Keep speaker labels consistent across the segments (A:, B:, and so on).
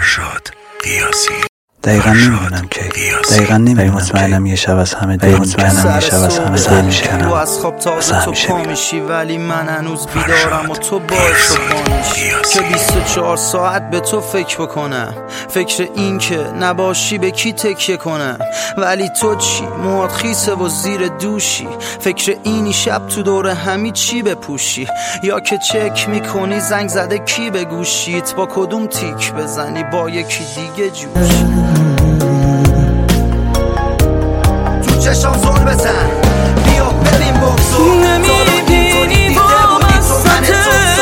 A: فرشاد قیاسی.
B: دقیقا نمیدونم که دقیقا نمیدونم، مطمئنم یه شب از همه دل میشکنم
C: تو از خواب تازه تو پا میشی، ولی من هنوز بیدارم و تو باعث و بانیشی که 24 ساعت به تو فکر بکنم، فکر این که نباشی به کی تکیه کنم. ولی تو چی؟ موهات خیسه و زیر دوشی، فکر اینی شب تو دور همی چی بپوشی، یا که چک میکنی زنگ زده کی به گوشیت، با کدوم تیک بزنی با یکی دیگه جوشی. تو چشم زل بزن بیا ببین بغضو، نمیبینی با مستته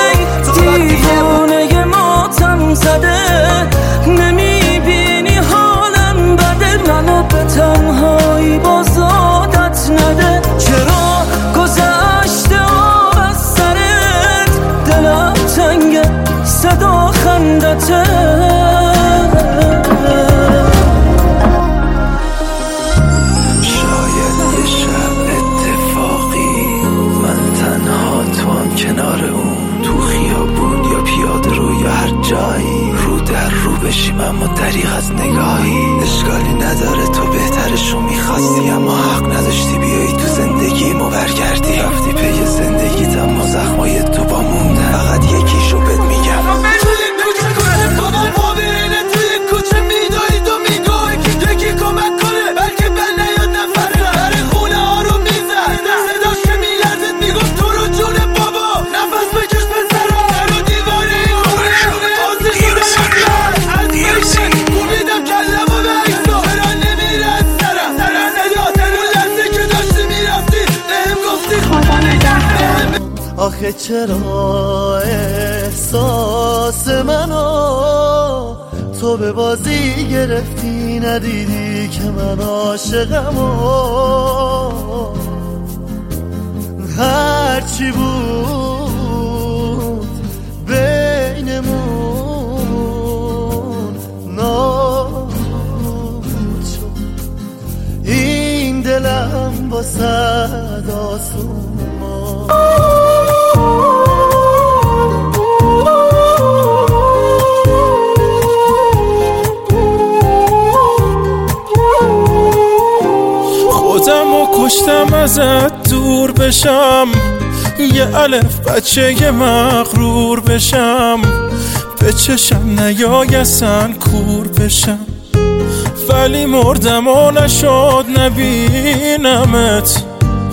C: دیوانه ماتم زده، نمیبینی حالم بده، منو به تنهایی بازادت نده. چرا گذشته آب از سرت، دلم تنگه صدا خندته.
D: کنار اون تو خیابون یا پیاده رو یا هر جایی، رو در رو بشیم اما دریغ از نگاهی. اشکالی نداره تو بهترشو میخواستی، اما حق نداشتی بیایی تو زندگیمو برگردی. رفتی پی زندگیت اما زخمای تو با موندن، فقط یکیشو بهت میگم
E: آخه چرا احساس منو تو به بازی گرفتی، ندیدی که من عاشقم و هرچی بود بینمون نابود شد. این دلم با صد آسون
F: خودمو کشتم ازت دور بشم، یه الف بچه مغرور بشم، به چشم نیای اصلا کور بشم، ولی مردم و نشد نبینمت.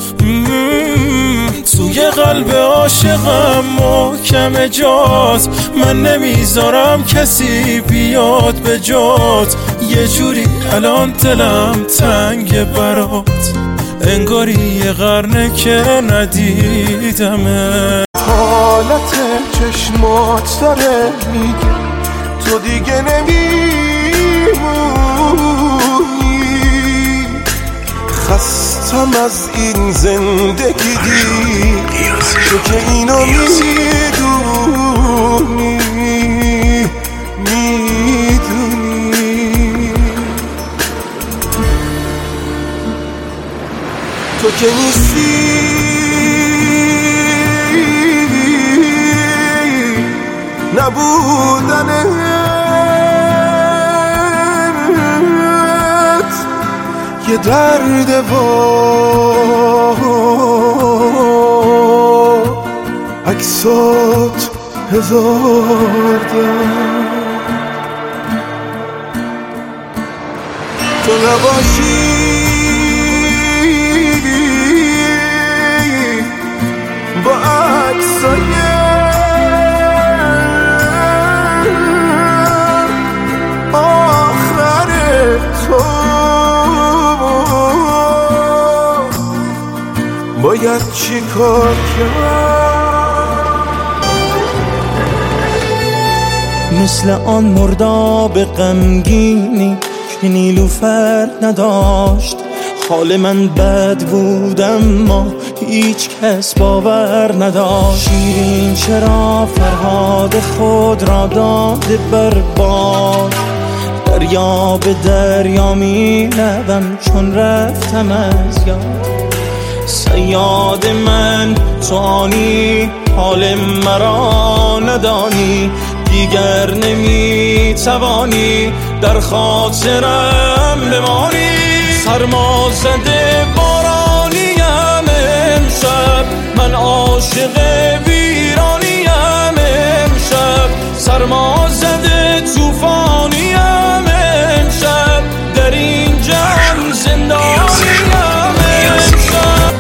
F: توی قلب عاشقم محکم جات، من نمیذارم کسی بیاد به جات. یه جوری الان دلم تنگ برات، انگاری یه قرنه که ندیدمه.
G: حالت چشمات داره میگه تو دیگه نمیمونی، خستم از این زندگی تو که اینو میدونی تو که نیستی نبودنت یه درد و عکسات هزار درد. تو نباشی با عکسای آخر تو باید چی کار کرد؟
E: مثل آن مرداب غمگینی که نیلوفر نداشت، حال من بد بود اما هیچ کس باور نداشت. شیرین چرا فرهاد خود را داده بر باد، دریا به دریا می روم چون رفتم از یاد. صیاد من تو آنی حال مرا ندانی، دیگر نمیتوانی در خاطرم بمانی. سرما زده بارانیم امشب، من عاشق ویرانیم امشب. سرما زده توفانیم امشب، در این جمع زندانیم امشب.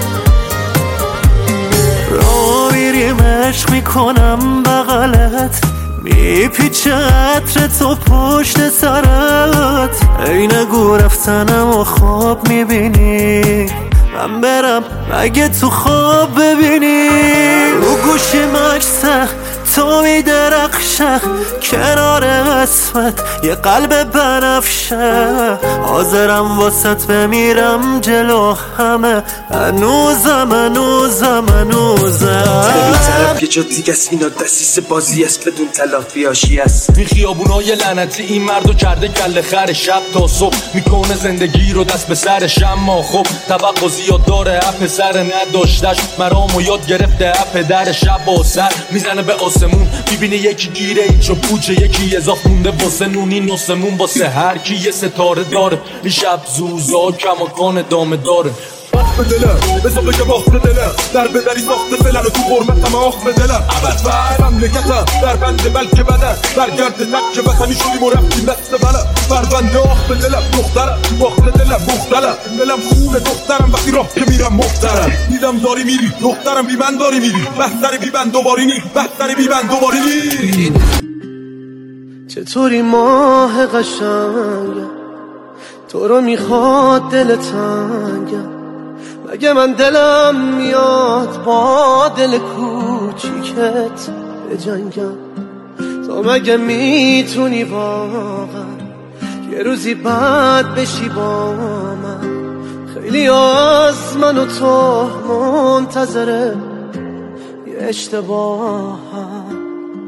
A: را میریم عشق میکنم بغلت، میپیچه عطر تو پشت سرت. ای نگو رفتنم و خواب میبینی، من برم اگه تو خواب ببینی. رو گوشی مکسه تو میدرخشه، کنار اسمت یه قلب بنفشه. حاضرم واسط بمیرم جلو همه، هنوزم
H: طرف یه جا دیگه است، اینا دسیس بازی است بدون تلافیاشی است.
I: این خیابونای لعنتی این مردو کرده کله خر، شب تا صبح میکنه زندگی رو دست به سرش. اما خب توقع زیاد داره، اپ سر نداشتش مرامو یاد گرفته. اپ در شب و سر میزنه به آسمون، میبینه یکی گیره ایچ و پوچه، یکی اضاف مونده واسه نونی نسمون. واسه هر کی یه ستاره داره، این شب زوزا کماکان دامه داره.
F: به دلم بزا بگم آخ به دلم، در بدری ساخت فلن و تو حرمتم آخ به دلم. عبد بر مملکتم در بنده بلکه بدن، برگرد تک وطنی شدیم و رفتیم دست بلم. بر بنده آخ به دلم دخترم، آخ به دلم مختلم. دلم خون دخترم وقتی راه که میرم محترم. دیدم داری میری دخترم، بی من داری میری، بهتری بی من دوباری نی، بهتری بی من دوباری نی.
A: چطوری ماه قشنگم، تو رو میخواد دل تنگم. مگه من دلم میاد با دل کوچیکت بجنگم؟ تو مگه میتونی واقعا یه روزی بعد بشی با من؟ خیلی از من و تو منتظره یه اشتباهم.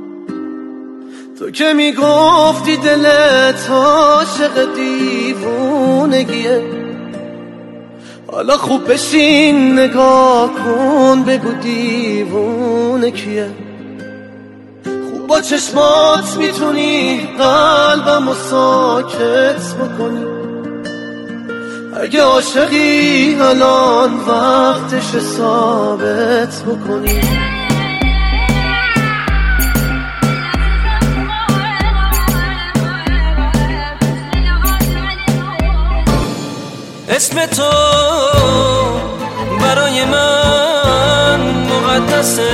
A: تو که میگفتی دلت عاشق دیوونگیه، حالا خوب بشین نگاه کن بگو دیوونه کیه. خوب با چشمات میتونی قلبمو ساکت بکنی. اگه عاشقی الان وقتش ثابت بکنی.
J: اسم تو برای من مقدسه،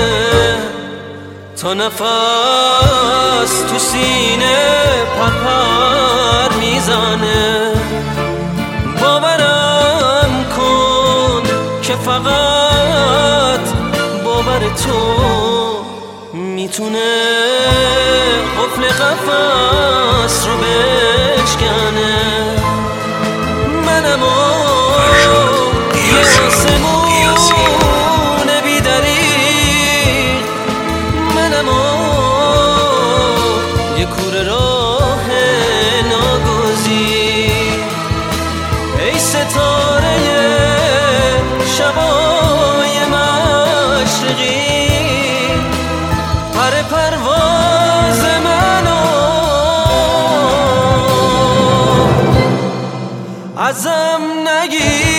J: تا نفس تو سینه پرپر میزنه. باورم کن که فقط باور تو میتونه قفل قفس رو بشکنه. منم یه آسمون بی‌دریغ، منم یه کوره راه ناگزیر. ای ستاره شبای مشرقی، پر پرواز منو ازم نگیر.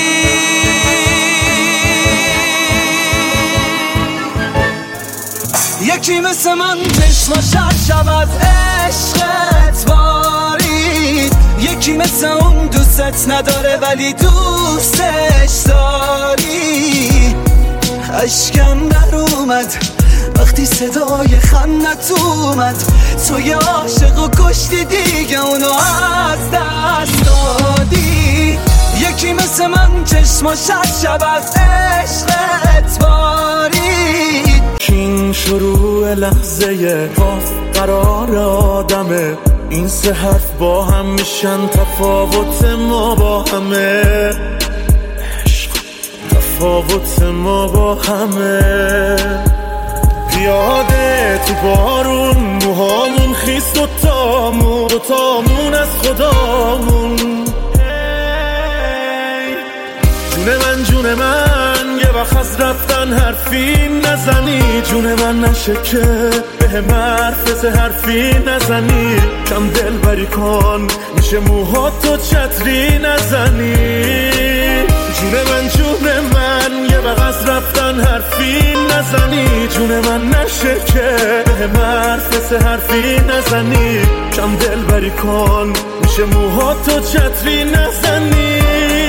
C: یکی مثل من چشماش شب از عشقت بارید، یکی مثل اون دوستت نداره ولی دوستش داری. اشکم در اومد وقتی صدای خندت اومد، تو یه عاشق و کشتی دیگه اونو از دست دادی. یکی مثل من چشماش شب از عشقت بارید.
E: این شروع لحظه باز قرار آدمه، این سه حرف با هم میشن تفاوت ما با همه. عشق تفاوت ما با همه. پیاده تو بارون موهامون خیس دوتامون از خدامون. جون من یه وقت از رفتن حرفی نزنی، جون من نشه که به حرف حرفی نزنی، کم دل بری کن میشه موهاتو چتری نزنی. جون من یه وقت از رفتن حرفی نزنی، جون من نشه که به حرف حرفی نزنی، کم دل بری کن میشه موهاتو چتری نزنی.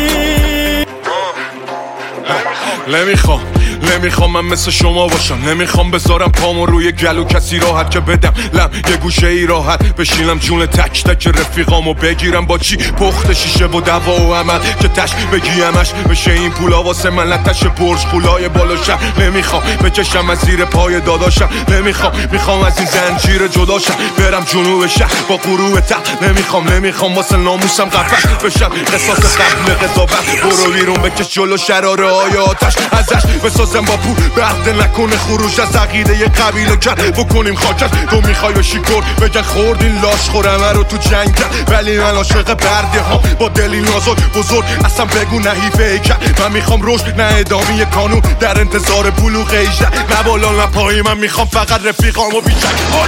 F: نمیخوام من مثل شما باشم، نمیخوام بذارم پامو روی گلو کسی راحت که بدم لم یه گوشه ای راحت بشینم، جون تک تک رفیقامو بگیرم با چی پخت شیشه و دوا و عمل که تش بگیمش بشه این پولا واسه من لتش برج پولای بالاشم. نمیخوام بکشم از زیر پای داداشم، میخوام از این زنجیر جداشم برم جنوب شهر با غروب تق. نمیخوام واسه ناموسم قفل بشم قصاص قبل قضاوت. برو بیرون بکش جلو شراره های آتش ازش بسازم با پول بعد نکنه خروج از عقیده یه قبیله کرد بکنیم خاکش. تو میخوای بشی کرد بگن خوردین لاش خورمه رو تو جنگ کرد، ولی من عاشق برده ها با دلی نازک بزرگ اصلا بگو نه حیفه کرد. من میخوام رشد نه ادامه قانون در انتظار بلوغ 18 نه بالا نه پایی. من میخوام فقط رفیقامو بیشتر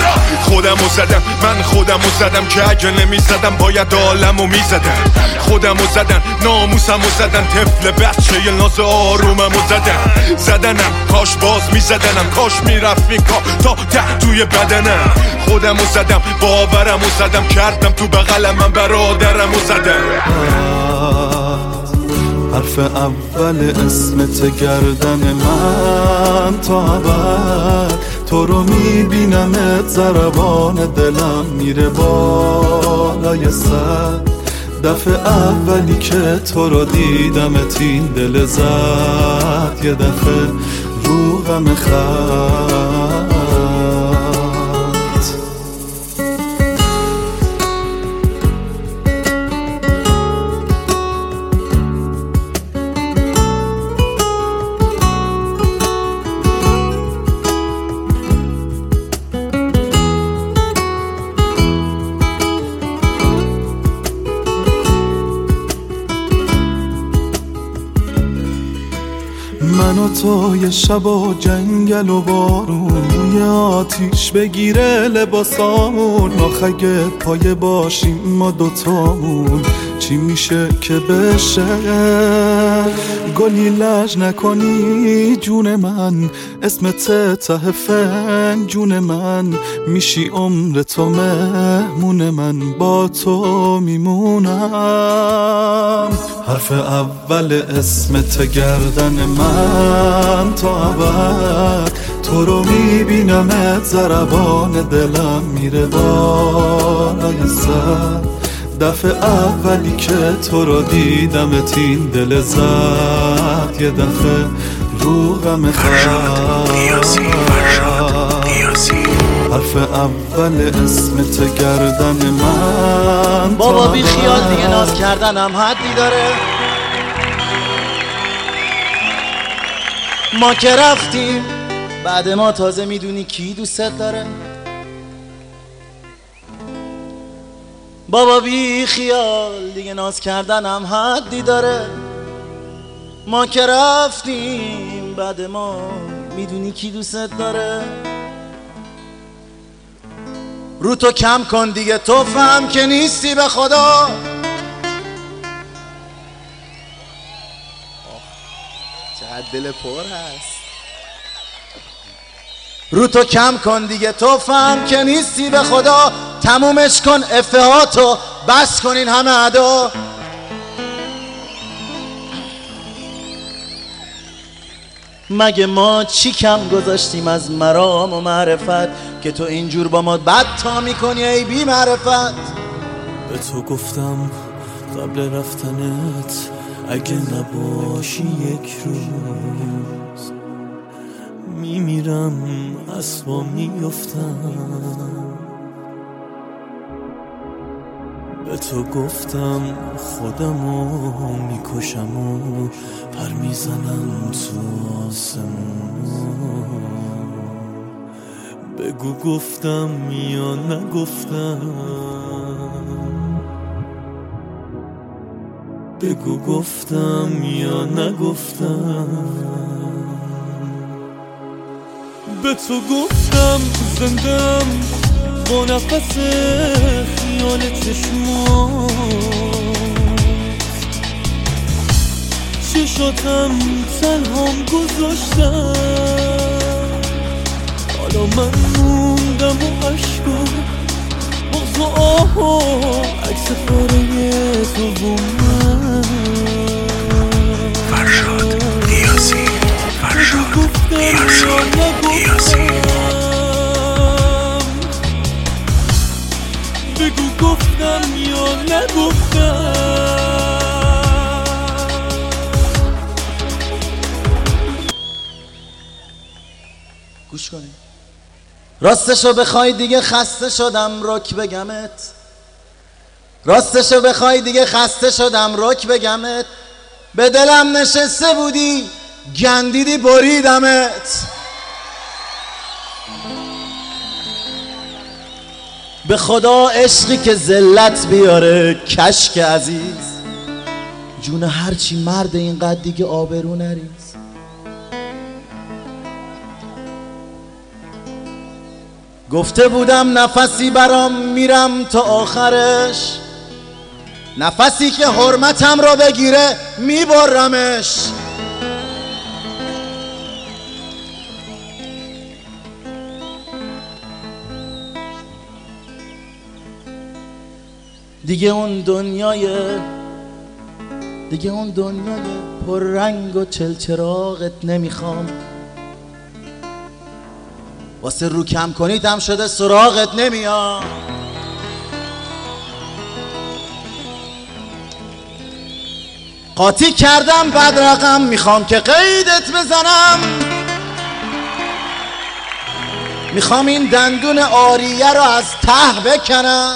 F: خودمو زدم که اگه نمیزدم باید عالمو میزدم. خودمو زدن ناموسمو زدن طفل بچه ناز آروممو زدنم کاش باز میزدنم، کاش میرفت این کار تا ته توی بدنم. خودمو زدم باورمو زدم کردم تو بغلم من برادرمو زدم.
E: حرف اول اسمت گردن من تا ابد، تو رو میبینمت ضربان دلم میره بالای سر. دفعه اولی که تو رو دیدمت این دل زد یه دفعه رو غم خط. من و تو یه شب و جنگل و بارون، یه آتیش بگیره لباسامون، آخه اگه پایه باشیم ما دوتامون چی میشه که بشه. گلی لج نکنی جون من، اسمت ته فن جون من، میشی عمر تو مهمون من، با تو میمونم. حرف اول اسمت گردن من تا ابد، تو رو میبینمت ضربان دلم میره بالای سر. دفعه اولی که تو رو دیدمت این دل زد یه دفعه رو غم خط. حرف اول اسمت گردن من
A: بابا بی خیال دیگه ناز کردنم حدی داره. ما که رفتیم بعد ما تازه میدونی کی دوستت داره. بابا بی خیال دیگه ناز کردنم حدی داره. ما که رفتیم بعد ما میدونی کی دوستت داره. رو تو کم کن دیگه تو فهم که نیستی به خدا. چقدر دل پر هست. رو تو کم کن دیگه تو فهم که نیستی به خدا. تمومش کن افهاتو بس کن این همه ادا. مگه ما چی کم گذاشتیم از مرام و معرفت که تو اینجور با ما بد تا میکنی ای بی معرفت.
E: به تو گفتم قبل رفتنت اگه نباشی یک روز میمیرم از پا میافتم. به تو گفتم خودمو میکشم و پر میزنم تو آسمون. بگو گفتم یا نگفتم. بگو گفتم یا نگفتم، به تو گفتم زندم با نفس خیال چشمات، چشاتم تنهام گذاشتم، حالا من موندم و عشقا بغض و آه و عکس پاره تو و من.
D: فرشاد نیازی، فرشاد نیازی.
E: بگو گفتم یا نگفتم.
A: گوش کنی راستشو بخوای دیگه خسته شدم رک بگمت، راستشو بخوای دیگه خسته شدم رک بگمت، به دلم نشسته بودی گندیدی بریدمت. به خدا عشقی که ذلت بیاره کشک عزیز، جون هرچی مرد اینقدر دیگه آبرو نریز. گفته بودم نفسی برام میرم تا آخرش، نفسی که حرمتم را بگیره میبرمش. دیگه اون دنیای پر رنگ و چلچراغت نمیخوام، واسه رو کم کنیدم شده سراغت نمیام. قاطی کردم بد رقم، میخوام که قیدت بزنم، میخوام این دندون آریه رو از ته بکنم.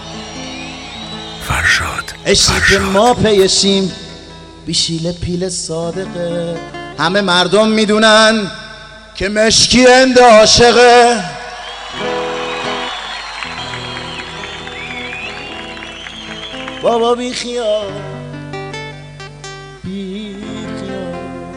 D: فرشاد
A: عشقی که ما پیشیم بیشیل پیل صادقه، همه مردم میدونن که مشکی اند عاشقه. بابا بی خیال بی خیال.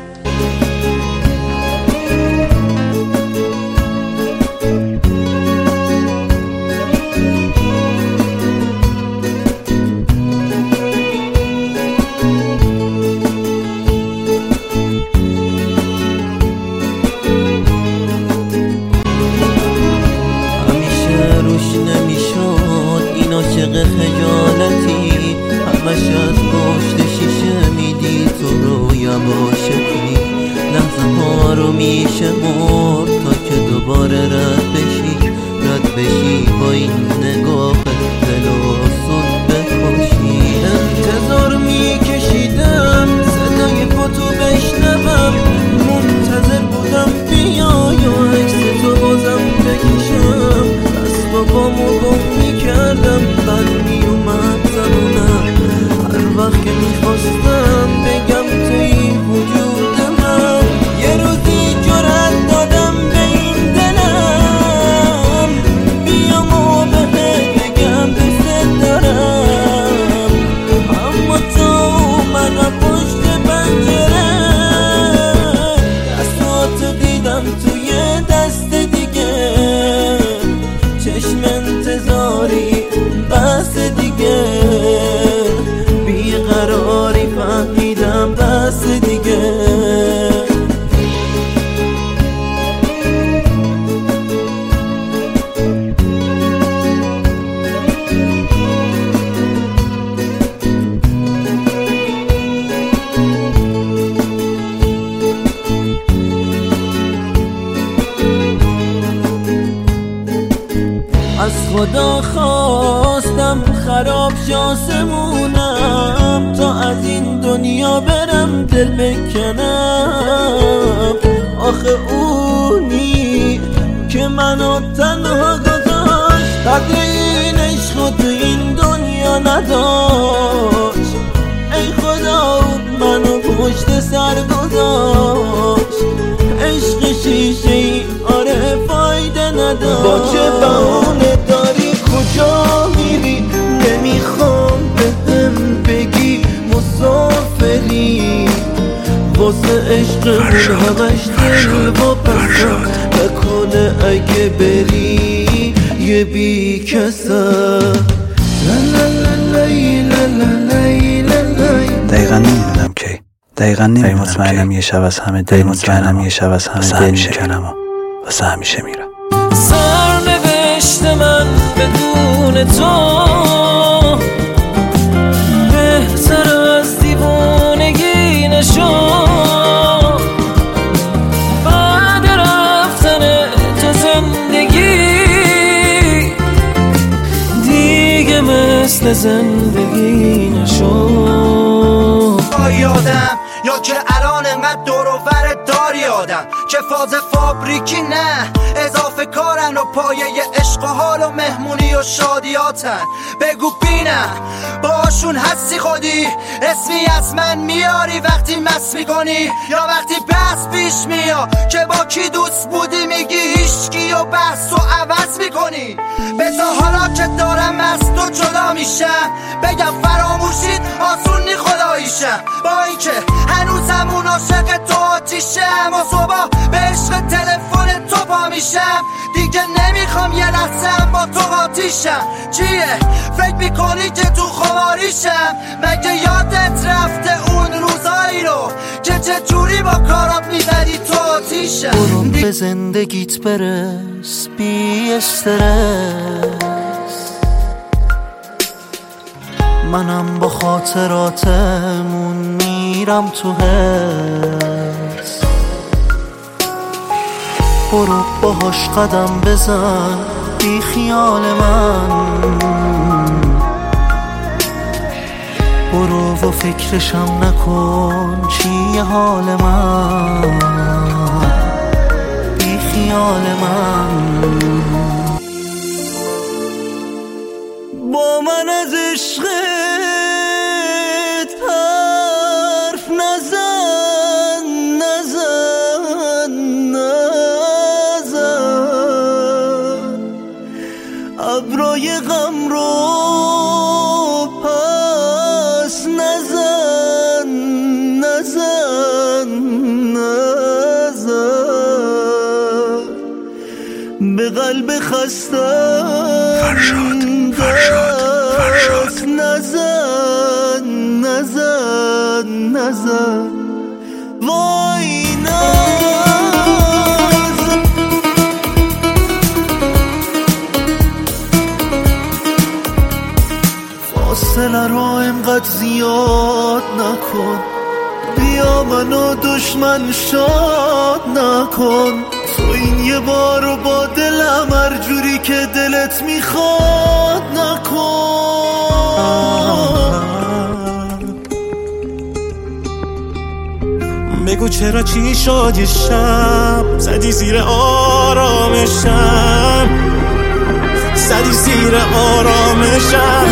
J: خجالتی همش از پشت شیشه میدی تو رویا باشتی، لحظه ها رو میشه مرد تا که دوباره رد بشی با این نگاه دل و سود بکشی. انتظار میکشیدم صدای پاتو بشنوم، منتظر بودم بیای و عکس تو بازم بکشم، اسبابامو گم میکردم بعد میومد زمونم، هر وقت که میخواستم بگم توی وجود من. یه روزی جرأت دادم به این دلم بیام و بهت بگم دوست دارم، اما تو اومدم پشت پنجره، دستاتو دیدم توی دست دیگه، چشم انتظاری بس دیگه، بیقراری فهمیدم بس دیگه. از خدا خواستم خراب شاسمونم، تا از این دنیا برم دل بکنم. آخه اونی که منو تنها گذاشت، قدر این عشق تو این دنیا نداشت. ای خدا منو پشت سر گذاشت، عشق شیشه ای آره فایده نداشت. با چه بهانه داری کجا میری، نمیخوام بهم بگی مسافر عشقمون همش دل و پسا نکنه اگه بری یه بی کسا.
B: دقیقا نمیدونم کی، دقیقا نمیدونم، مطمئنم یه شب از همه دل میکنم و واسه همیشه میرم.
J: سرنوشت من بدون تو بهتر از دیوانگی نشو. بعد رفتن تو زندگی دیگه مثل زندگی نشو.
C: یادم یا که الان انقدر دور و بر داری آدم که فاز فابریکی نه اضافه کارن و پایه عشق و حال و مهمونی و شادیاتن. بگو بینم باشون هستی خودی اسمی از من میاری وقتی مس میکنی یا وقتی بحث پیش میا که با کی دوست بودی میگی هیچکی و بحث و عوض میکنی. بذار حالا که دارم از تو جدا میشم بگم فراموشید آسونی خداییشم با اینکه هنوزم اون عاشق تو آتیشم و صبح به عشق تلفن تو پا میشم دیگه نمیخوام یه لحظه با تو آتیشم. چیه فکر میکنی که تو خماریشم؟ مگه یادت رفته اون روزایی رو که چه جوری با کارات میبری تو آتیشم؟
J: برو به زندگیت برس بی استرس، منم با خاطراتمون میرم تو حس. برو باهاش قدم بزن بی خیال من، برو و فکرشم نکن چیه حال من بی خیال من. با من از عشقت حرف نزن ابرای غم رو پس نزن به قلب خستم فرشاد نزن وای فاصله رو اینقدر زیاد نکن، بیا منو دشمن شاد نکن. تو این یه بارو با دلم هر جوری که دلت میخواد نکن.
E: بگو چرا چی شد یه شب زدی زیر آرامشم، زدی زیر آرامشم.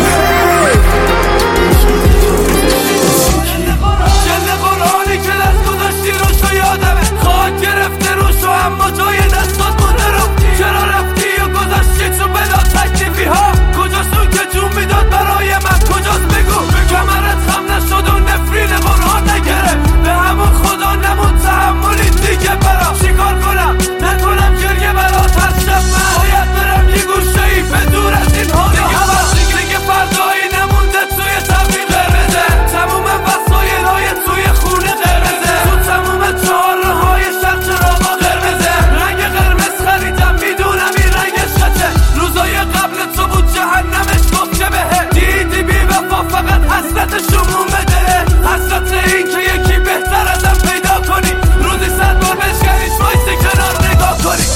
K: جلد قرآنی که دست گذاشتی روشو یادمه، خواهد گرفته روشو اما جای دستات مونده رو. چرا رفتی و گذاشتی تو بلا تکلیفی ها؟ کجاست اون که جون میداد برای من؟ کجاست بگو کمرت خم نشد و نفرین قرآن نگرفت به همون خدا نمون تحملی دیگه برا. چیکار کنم نکنم گریه برات هر شب من باید برم یه گوشه ای به دور از این ها دیگه فردایی نمونده توی تبین قرمزه، تموم وسایل های توی خونه قرمزه، تو تموم چهاره های شب چراغا قرمزه. رنگ قرمز خریدم میدونم این رنگش خطه، روزای قبل تو بود جهنمش گفت که بهه. دیدی بی وفا فقط حسرت شموم بدهه، حسرت این که یکی بهتر ازم پیدا کنی. روزی 100 بار بشکنیش وایسی کنار نگاه کنی.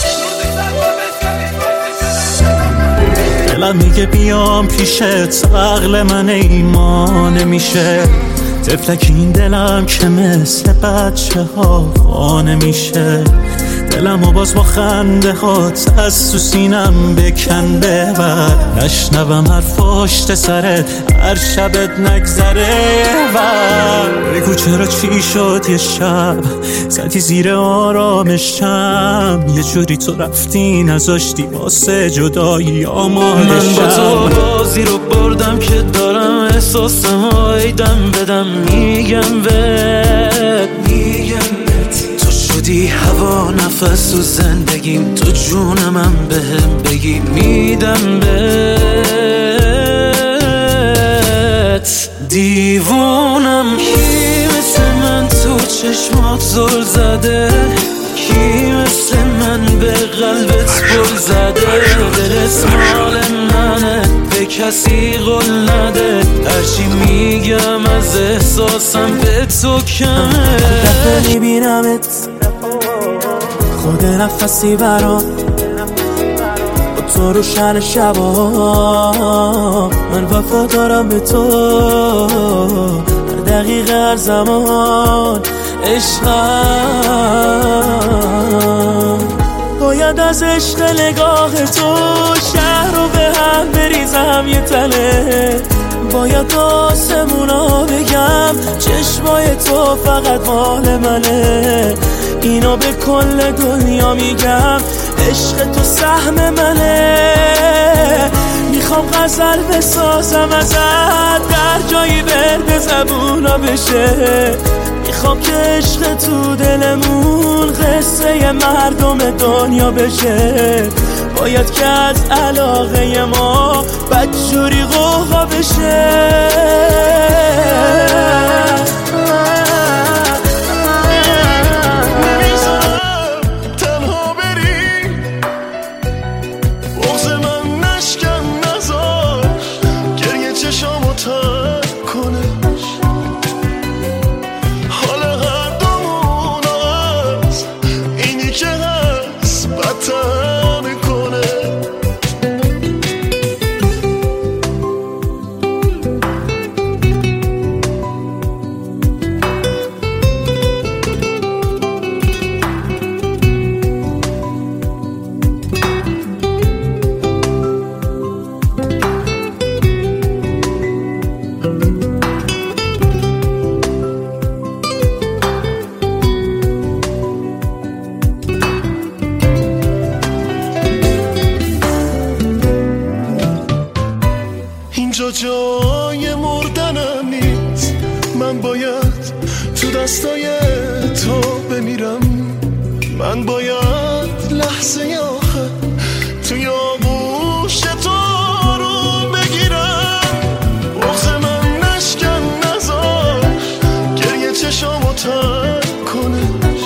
E: دلم میگه بیام پیشت، عقل من ایمان میشه. طفلک این دلم که مثل بچه ها خانه میشه. دلم و باز با خنده هات از تو سینم بکن ببر، نشنوم حرف پشت سرت هر شبت نگذره ور. بگو چرا چی شد یه شب زدی زیر آرامشم، یه جوری تو رفتی نذاشتی واسه جدایی آماده
J: من با تو
E: شم.
J: بازی رو بردم که دارم احساسم هایدم بدم، میگم بودی هوا نفس و زندگیم، تو جون من بهم بگی میدم بهت. دیوونم کی مثل من تو چشمات زل زده، کی مثل من به قلبت پل زده. دلت مال منه به کسی قول نده، هرچی میگم از احساسم به تو کمه. دفعه میبینمت خود نفسی برام، با تو روشن شبا من وفا دارم به تو. هر دقیقه هر زمان عشقم، باید از عشق نگاه تو شهر رو به هم بریزم یه تله. باید آسمونا بگم چشمای تو فقط مال منه. اینو به کل دنیا میگم عشق تو سهم منه. میخوام غزل بسازم ازت، در جایی ورد زبونا بشه. میخوام که عشق تو دلمون قصه مردم دنیا بشه. باید که از علاقه ما بدجوری قوقا بشه.
L: اینجا جای مردنم نیست، من باید تو دستای تو بمیرم. من باید لحظه آخر توی آغوش تو رو بگیرم. بغض من نشکن نذار گریه چشامو تر کنش.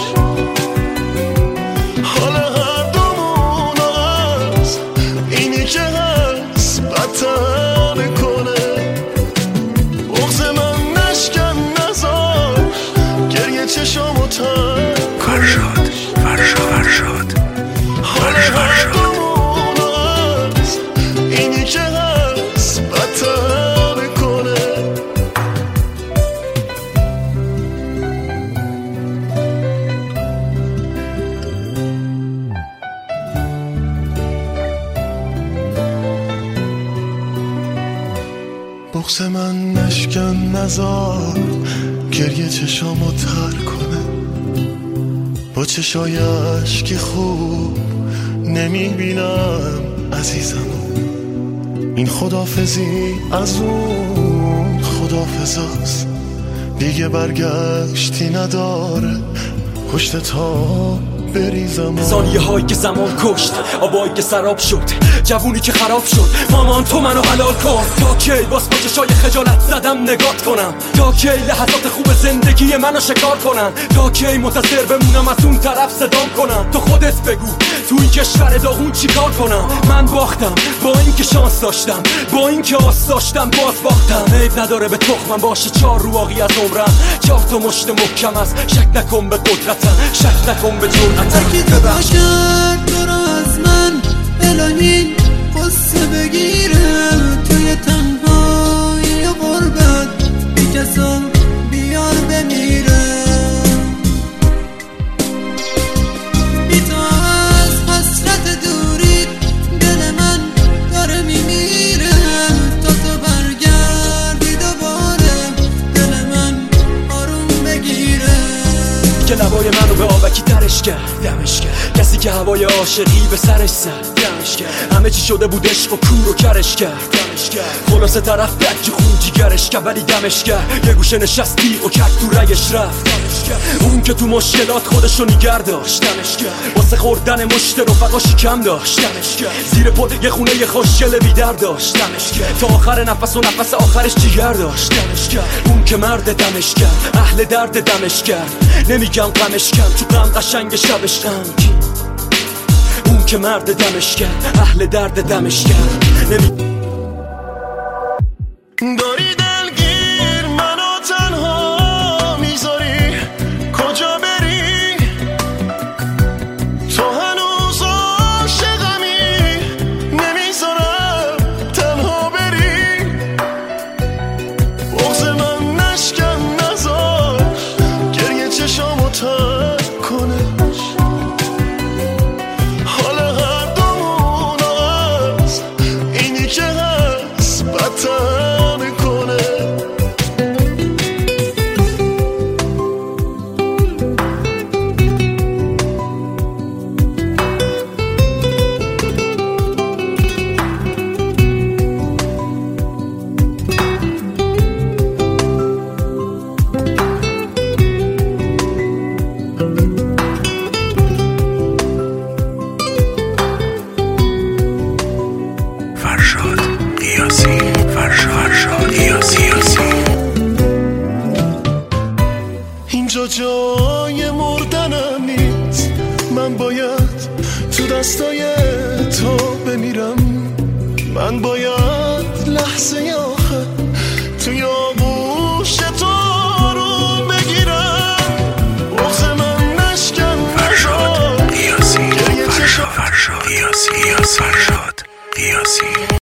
L: حال هر دومون هست اینی که هست بدتر کنه. بغض من نشکن نذار گریه چشامو تر
D: فرشاد
L: حال هر دومون هست اینی که هست بدتر کنه. بغض من نشکن نذار گریه چشامو تر کنه. با چشای عشقی خوب نمیبینم عزیزم. این خدافزی از اون خدافزاست، دیگه برگشتی نداره پشت تا بریزم.
M: ثانیه هایی که زمان کشت، آبایی که سراب شد، جوونی که خراب شد. مامان تو منو حلال کن. تا کی باز با چشای خجالت زدم نگات کنم؟ تا کی لحظات خوب زندگی منو شکار کنن؟ تا کی منتظر بمونم از اون طرف صدام کنم؟ تو خودت بگو تو این کشور داغون چیکار کنم؟ من باختم با این که شانس داشتم، با این که آس داشتم باز باختم. عیب نداره به تخمم باشه 4 رواقی از عمرم، 4 تا مشت محکم است. شک نکن به قدرتم، شک نکن به جرأتم.
N: هرکی تو باشد تو رو از من الهی قصه بگیره. توی تنهایی غربت بی کسا بیار بمیره. بی تو از حسرت دوری دل من داره میمیره. تا تو برگردی دوباره دل من آروم بگیره.
M: که لبای منو به آبکی ترش کرد، دمش کرد. کسی که هوای عاشقی به سرش زد دمش کرد، همه چی شده بود عشق و کور و کرش کرد دمش کرد، خلاصه طرف بک خون جیگرش کرد ولی دمش کرد، یه گوشه نشستی و کک تو رگش رفت دمش کرد، اون که تو مشکلات خودشو نیگر داشت دمش کرد، واسه خوردن مشت رفقاشی کم داشت دمش کرد، زیر پل یه خونه یه خوشگل بی‌در داشت دمش کرد، تا آخر نفس و نفس آخرش جیگر داشت دمش کرد، اون که مرد دمش کرد، اهل درد دمش کرد، نمیگم غمش کرد تو غم قشنگ شبش غمگین، اون که مرد دمش کرد، اهل درد دمش کرد.
L: داری دلگیر منو تنها میذاری کجا بری، تو هنوز عاشقمی نمیذارم تنها بری، بغض من نشکن نذار گریه چشامو ترک کنه، حال هر دومون هست اینی که هست بدتر کنه.
D: فرشاد قیاسی، فرشاد قیاسی.
L: اینجا جای مردنم نیست، من باید تو دستای تو بمیرم، من باید لحظه آخر توی آغوش تو رو بگیرم، بغض من نشکن
D: فرشاد قیاسی، فرشاد قیاسی.